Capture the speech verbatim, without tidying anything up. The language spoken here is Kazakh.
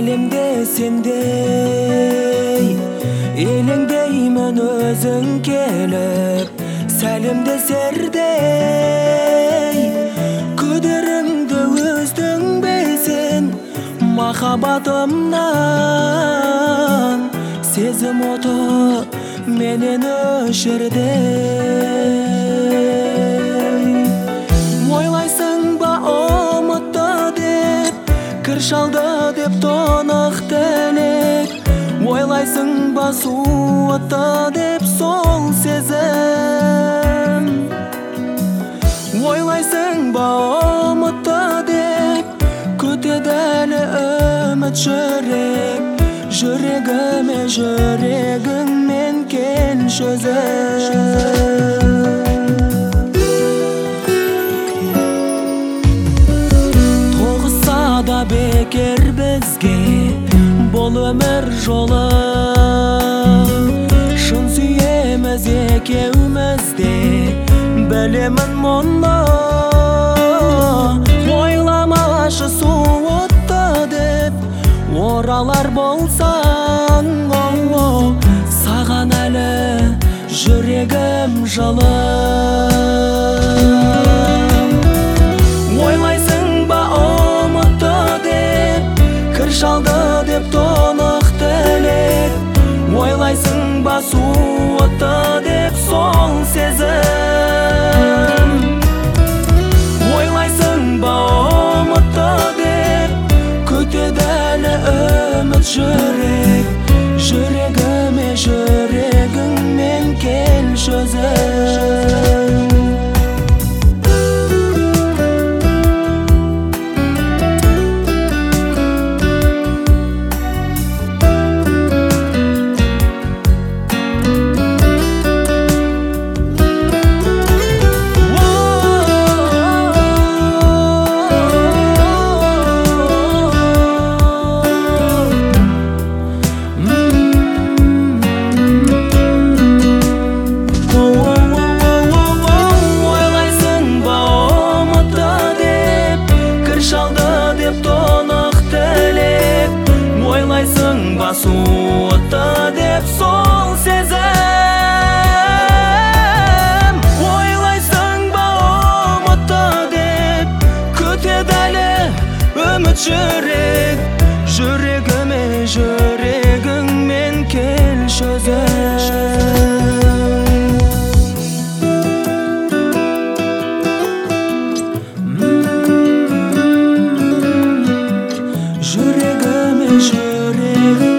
Әлемде сендей елеңдеймін өзің келіп, сәлемде сердей күдеріңді өздің бейсін махаббатымнан сезім оты менен өшірді. Ойлайсың ба ұмытты деп, кір шалды деп тонық тілек, ойлайсың ба суытты деп сол сезім, ойлайсың ба ұмытты деп күтеді әлі үміт жүрек, жүрегіме жүрегіңмен келші өзім. Тоғыса да бекер бізге бұл өмір жолы, шын сүйеміз екеуміз де білемін мұны. Ойламашы суытты деп оралар болсаң, саған әлі жүрегім жылы. Ойлайсың ба ұмытты деп, кір шалды деп тонық тілек, ойлайсың ба суытты деп сол сезім, ойлайсың ба ұмытты деп күтеді әлі үміт жүрек, жүрегіме жүрегіңмен келші өзім. Ойлайсың ба суытты деп сол сезім, ойлайсың ба ұмытты деп күтеді әлі үміт жүрек, жүрегіме жүрегіңмен келші өзім. Жүрегіме жүрегіңмен